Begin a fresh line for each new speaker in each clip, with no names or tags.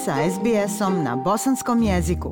sa SBS-om na bosanskom jeziku.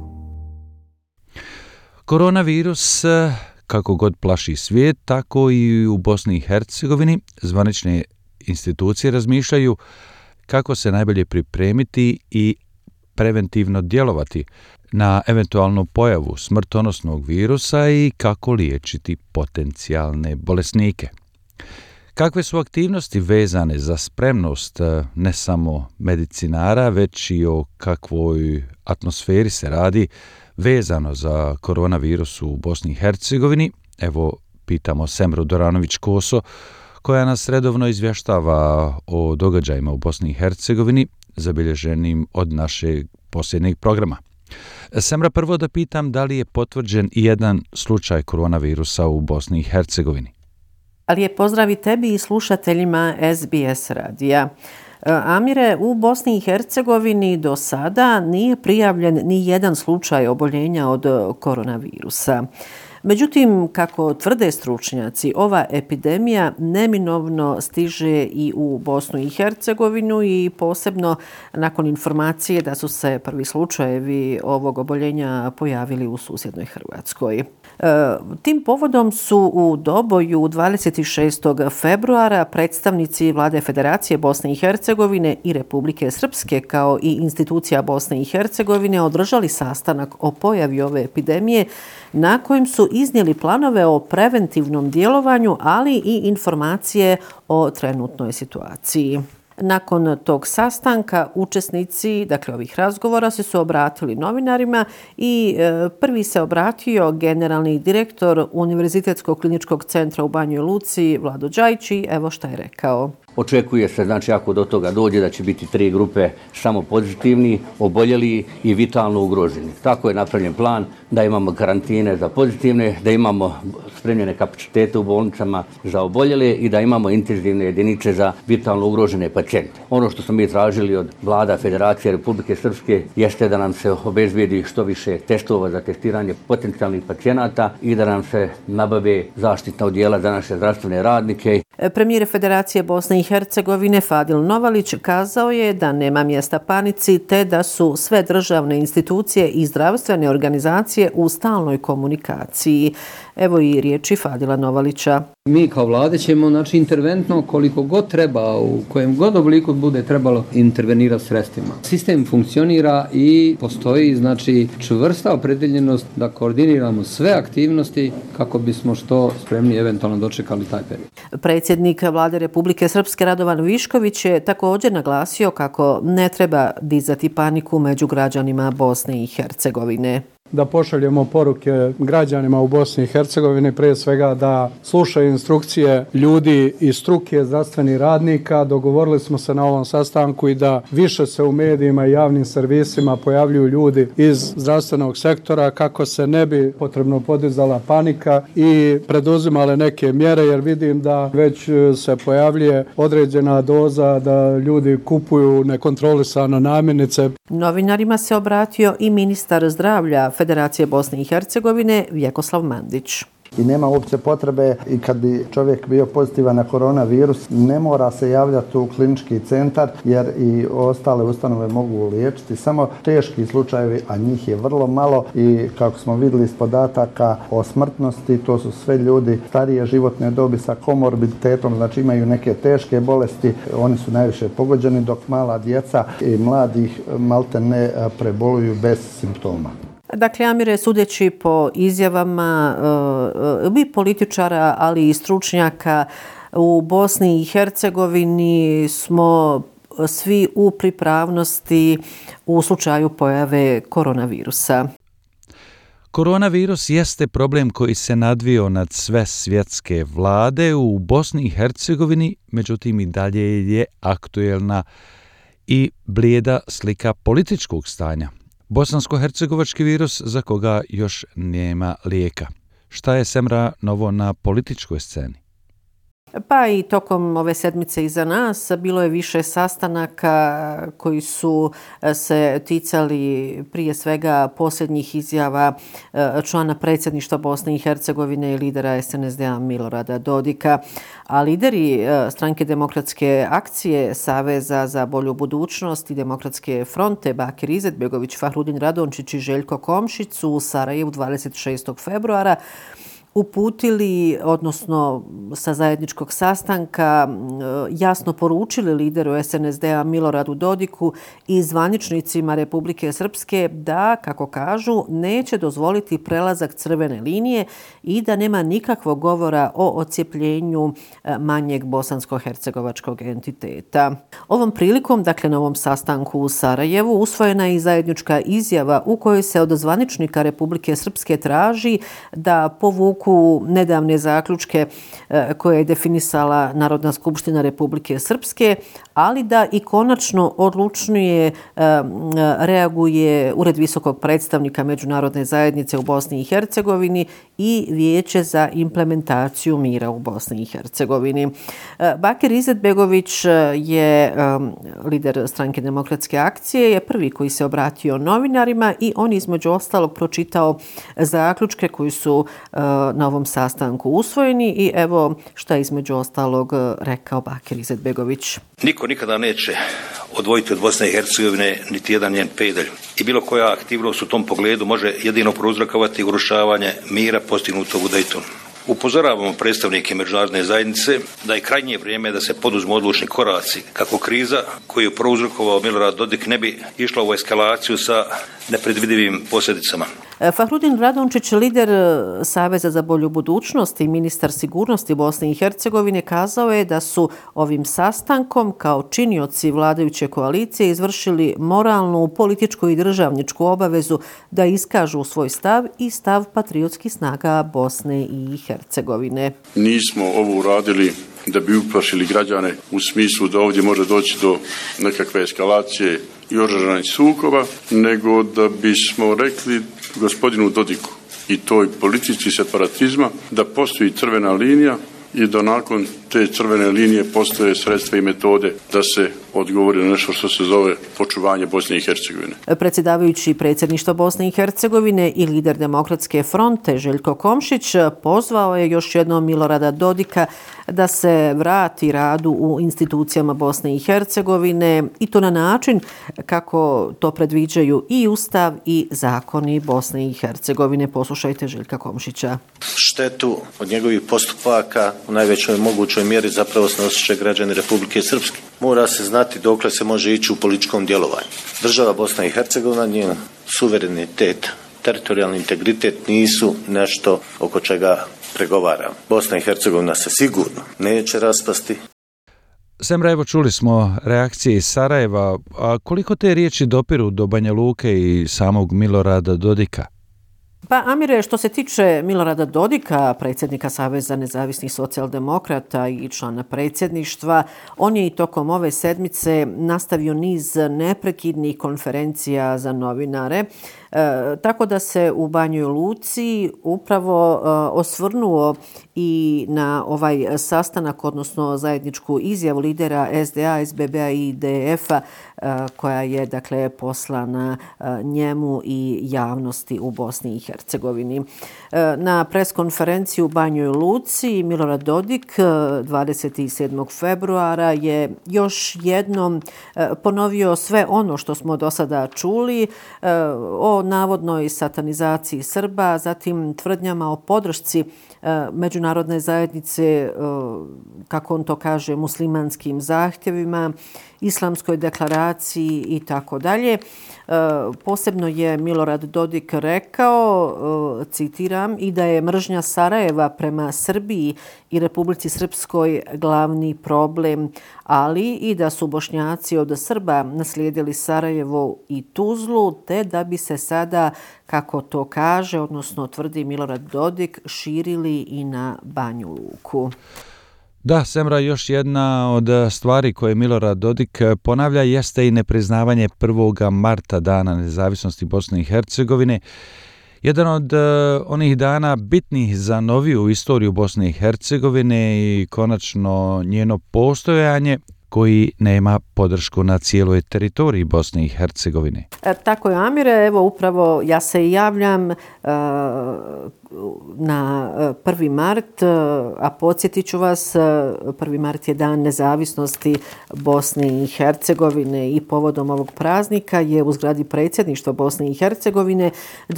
Koronavirus, kako god plaši svijet, tako i u Bosni i Hercegovini zvanične institucije razmišljaju kako se najbolje pripremiti i preventivno djelovati na eventualnu pojavu smrtonosnog virusa i kako liječiti potencijalne bolesnike. Kakve su aktivnosti vezane za spremnost ne samo medicinara, već i o kakvoj atmosferi se radi vezano za koronavirus u Bosni i Hercegovini? Evo, pitamo Semru Doranović-Koso, koja nas redovno izvještava o događajima u Bosni i Hercegovini, zabilježenim od našeg posljednjeg programa. Semra, prvo da pitam da li je potvrđen i jedan slučaj koronavirusa u Bosni i Hercegovini?
Lijep pozdrav i tebi i slušateljima SBS radija. Amire, u Bosni i Hercegovini do sada nije prijavljen ni jedan slučaj oboljenja od koronavirusa. Međutim, kako tvrde stručnjaci, ova epidemija neminovno stiže i u Bosnu i Hercegovinu i posebno nakon informacije da su se prvi slučajevi ovog oboljenja pojavili u susjednoj Hrvatskoj. Tim povodom su u Doboju 26. februara predstavnici Vlade Federacije Bosne i Hercegovine i Republike Srpske kao i institucija Bosne i Hercegovine održali sastanak o pojavi ove epidemije na kojem su iznijeli planove o preventivnom djelovanju, ali i informacije o trenutnoj situaciji. Nakon tog sastanka učesnici, dakle ovih razgovora, su obratili novinarima i prvi se obratio generalni direktor Univerzitetskog kliničkog centra u Banjoj Luci, Vlado Đajić, i evo šta je rekao.
Očekuje se, znači ako do toga dođe, da će biti 3 grupe samo pozitivni, oboljeli i vitalno ugroženi. Tako je napravljen plan da imamo karantine za pozitivne, da imamo spremljene kapacitete u bolnicama za oboljele i da imamo intenzivne jedinice za vitalno ugrožene pacijente. Ono što smo mi tražili od Vlada Federacije Republike Srpske jeste da nam se obezbijedi što više testova za testiranje potencijalnih pacijenata i da nam se nabave zaštitna odijela za naše zdravstvene radnike.
Premijer Federacije Bosne i Hercegovine Fadil Novalić kazao je da nema mjesta panici te da su sve državne institucije i zdravstvene organizacije u stalnoj komunikaciji. Evo i riječi Fadila Novalića.
Mi kao vlade ćemo interventno koliko god treba, u kojem god obliku bude trebalo intervenirati sredstvima. Sistem funkcionira i postoji čvrsta opredeljenost da koordiniramo sve aktivnosti kako bismo što spremni eventualno dočekali taj period.
Predsjednik Vlade Republike Srpske Radovan Višković je također naglasio kako ne treba dizati paniku među građanima Bosne i Hercegovine.
Da pošaljemo poruke građanima u Bosni i Hercegovini, prije svega da slušaju instrukcije ljudi i struke zdravstvenih radnika. Dogovorili smo se na ovom sastanku i da više se u medijima i javnim servisima pojavljuju ljudi iz zdravstvenog sektora kako se ne bi potrebno podizala panika i preduzimale neke mjere, jer vidim da već se pojavljuje određena doza da ljudi kupuju nekontrolisano namirnice.
Novinarima se obratio i ministar zdravlja Federacije Bosne i Hercegovine Vjekoslav Mandić.
I nema uopće potrebe, i kad bi čovjek bio pozitivan na koronavirus, ne mora se javljati u klinički centar jer i ostale ustanove mogu liječiti. Samo teški slučajevi, a njih je vrlo malo, i kako smo vidjeli iz podataka o smrtnosti, to su sve ljudi starije životne dobi sa komorbiditetom, znači imaju neke teške bolesti, oni su najviše pogođeni, dok mala djeca i mladih malte ne preboluju bez simptoma.
Dakle, Amire, sudeći po izjavama i političara, ali i stručnjaka, u Bosni i Hercegovini smo svi u pripravnosti u slučaju pojave koronavirusa.
Koronavirus jeste problem koji se nadvio nad sve svjetske vlade u Bosni i Hercegovini, međutim i dalje je aktuelna i blijeda slika političkog stanja. Bosansko-hercegovački virus za koga još nema lijeka. Šta je, Semra, novo na političkoj sceni?
Pa i tokom ove sedmice iza nas bilo je više sastanaka koji su se ticali prije svega posljednjih izjava člana predsjedništva Bosne i Hercegovine i lidera SNSD-a Milorada Dodika, a lideri Stranke demokratske akcije, Saveza za bolju budućnost i Demokratske fronte Bakir Izetbegović, Fahrudin Radončić i Željko Komšić su u Sarajevu 26. februara uputili, odnosno sa zajedničkog sastanka jasno poručili lideru SNSD-a Miloradu Dodiku i zvaničnicima Republike Srpske da, kako kažu, neće dozvoliti prelazak crvene linije i da nema nikakvog govora o odcijepljenju manjeg bosansko-hercegovačkog entiteta. Ovom prilikom, dakle na ovom sastanku u Sarajevu, usvojena je i zajednička izjava u kojoj se od zvaničnika Republike Srpske traži da povuku nedavne zaključke koje je definisala Narodna skupština Republike Srpske, ali da i konačno odlučnije reaguje Ured visokog predstavnika Međunarodne zajednice u Bosni i Hercegovini i Vijeće za implementaciju mira u Bosni i Hercegovini. Bakir Izetbegović je lider Stranke demokratske akcije, je prvi koji se obratio novinarima i on između ostalog pročitao zaključke koji su na ovom sastanku usvojeni i evo šta je između ostalog rekao Bakir Izetbegović.
Niko nikada neće odvojiti od Bosne i Hercegovine niti jedan njen pedalj i bilo koja aktivnost u tom pogledu može jedino prouzrokovati urušavanje mira postignutog u Daytonu. Upozoravamo predstavnike međunarodne zajednice da je krajnje vrijeme da se poduzmu odlučni koraci kako kriza koju je prouzrokovao Milorad Dodik ne bi išla u eskalaciju sa nepredvidivim posljedicama.
Fahrudin Radončić, lider Saveza za bolju budućnost i ministar sigurnosti Bosne i Hercegovine, kazao je da su ovim sastankom kao činioci vladajuće koalicije izvršili moralnu, političku i državničku obavezu da iskažu svoj stav i stav patriotskih snaga Bosne i Hercegovine.
Nismo ovo uradili da bi uplašili građane u smislu da ovdje može doći do nekakve eskalacije i oružanih sukoba, nego da bismo rekli gospodinu Dodiku i toj politici separatizma da postoji crvena linija i da nakon te crvene linije postoje sredstva i metode da se odgovori na nešto što se zove očuvanje Bosne i Hercegovine.
Predsjedavajući predsjedništva Bosne i Hercegovine i lider Demokratske fronte Željko Komšić pozvao je još jednom Milorada Dodika da se vrati radu u institucijama Bosne i Hercegovine i to na način kako to predviđaju i Ustav i zakoni Bosne i Hercegovine. Poslušajte Željka Komšića.
Štetu od njegovih postupaka u najvećoj mogućoj mjeri zapravo snosit će građani Republike Srpske. Mora se znati dokle se može ići u političkom djelovanju. Država Bosna i Hercegovina, njen suverenitet, teritorijalni integritet nisu nešto oko čega pregovaramo. Bosna i Hercegovina se sigurno neće raspasti.
Semra, evo čuli smo reakcije iz Sarajeva, a koliko te riječi dopiru do Banja Luke i samog Milorada Dodika?
Pa Amire, što se tiče Milorada Dodika, predsjednika Saveza nezavisnih socijaldemokrata i člana predsjedništva, on je i tokom ove sedmice nastavio niz neprekidnih konferencija za novinare, tako da se u Banjoj Luci upravo osvrnuo i na ovaj sastanak, odnosno zajedničku izjavu lidera SDA, SBB-a i IDF-a koja je dakle poslana njemu i javnosti u Bosni i Hercegovini. Na preskonferenciji u Banjoj Luci Milorad Dodik 27. februara je još jednom ponovio sve ono što smo do sada čuli o navodnoj satanizaciji Srba, zatim tvrdnjama o podršci međunarodne zajednice, kako on to kaže, muslimanskim zahtjevima, islamskoj deklaraciji i tako dalje. Posebno je Milorad Dodik rekao, citiram, i da je mržnja Sarajeva prema Srbiji i Republici Srpskoj glavni problem, ali i da su Bošnjaci od Srba naslijedili Sarajevo i Tuzlu, te da bi se sada, kako to kaže, odnosno tvrdi Milorad Dodik, širili i na Banju Luku.
Da, Semra, još jedna od stvari koje Milorad Dodik ponavlja jeste i nepriznavanje 1. marta, dana nezavisnosti Bosne i Hercegovine, Jedan od onih dana bitnih za noviju istoriju Bosne i Hercegovine i konačno njeno postojanje koji nema podršku na cijeloj teritoriji Bosne i Hercegovine.
Tako je, Amire, evo upravo ja se javljam na 1. mart, a podsjetit ću vas, 1. mart je dan nezavisnosti Bosne i Hercegovine i povodom ovog praznika je u zgradi predsjedništva Bosne i Hercegovine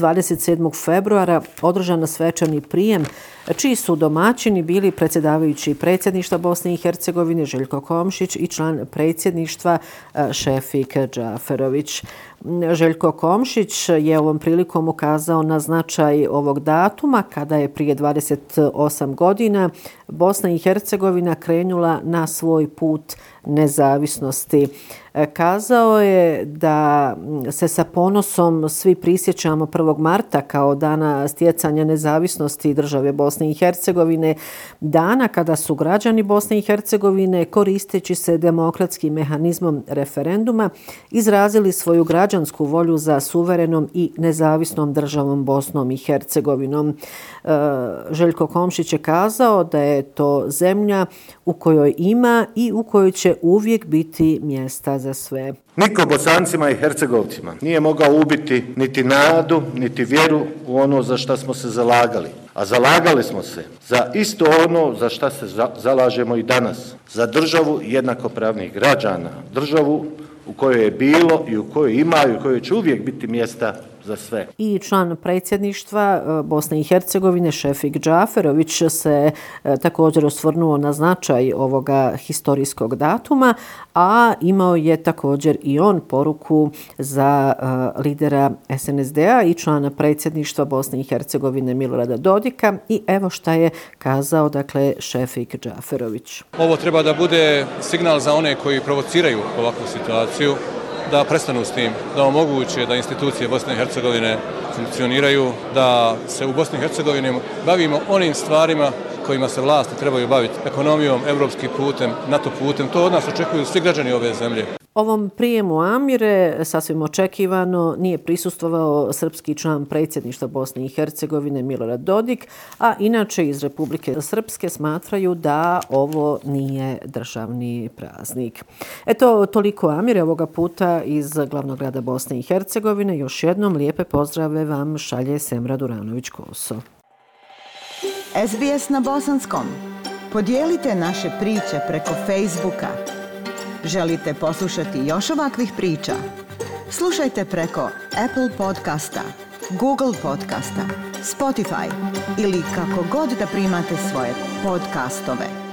27. februara održan svečani prijem čiji su domaćini bili predsjedavajući predsjedništva Bosne i Hercegovine Željko Komšić i član predsjedništva Šefik Džaferović. Željko Komšić je ovom prilikom ukazao na značaj ovog datuma kada je prije 28 godina Bosna i Hercegovina krenula na svoj put nezavisnosti. Kazao je da se sa ponosom svi prisjećamo 1. marta kao dana stjecanja nezavisnosti države Bosne i Hercegovine, dana kada su građani Bosne i Hercegovine koristeći se demokratskim mehanizmom referenduma izrazili svoju građansku volju za suverenom i nezavisnom državom Bosnom i Hercegovinom. Željko Komšić je kazao da je to zemlja u kojoj ima i u kojoj će uvijek biti mjesta za sve.
Niko Bosancima i Hercegovcima nije mogao ubiti niti nadu, niti vjeru u ono za što smo se zalagali. A zalagali smo se za isto ono za što se zalažemo i danas. Za državu jednakopravnih građana. Državu u kojoj je bilo i u kojoj ima i u kojoj će uvijek biti mjesta za sve.
I član predsjedništva Bosne i Hercegovine Šefik Džaferović se također osvrnuo na značaj ovoga historijskog datuma, a imao je također i on poruku za lidera SNSD-a i člana predsjedništva Bosne i Hercegovine Milorada Dodika i evo šta je kazao Šefik Džaferović.
Ovo treba da bude signal za one koji provociraju ovakvu situaciju, da prestanu s tim, da omoguće da institucije Bosne i Hercegovine funkcioniraju, da se u Bosni i Hercegovini bavimo onim stvarima kojima se vlasti trebaju baviti, ekonomijom, evropskim putem, NATO putem. To od nas očekuju svi građani ove zemlje.
Ovom prijemu Amire, sasvim očekivano, nije prisustvovao srpski član predsjedništva Bosne i Hercegovine Milorad Dodik, a inače iz Republike Srpske smatraju da ovo nije državni praznik. Eto, toliko Amire ovoga puta iz glavnog grada Bosne i Hercegovine. Još jednom lijepe pozdrave vam šalje Semra Duranović-Koso.
SBS na bosanskom. Podijelite naše priče preko Facebooka. Želite poslušati još ovakvih priča? Slušajte preko Apple podcasta, Google podcasta, Spotify ili kako god da primate svoje podcastove.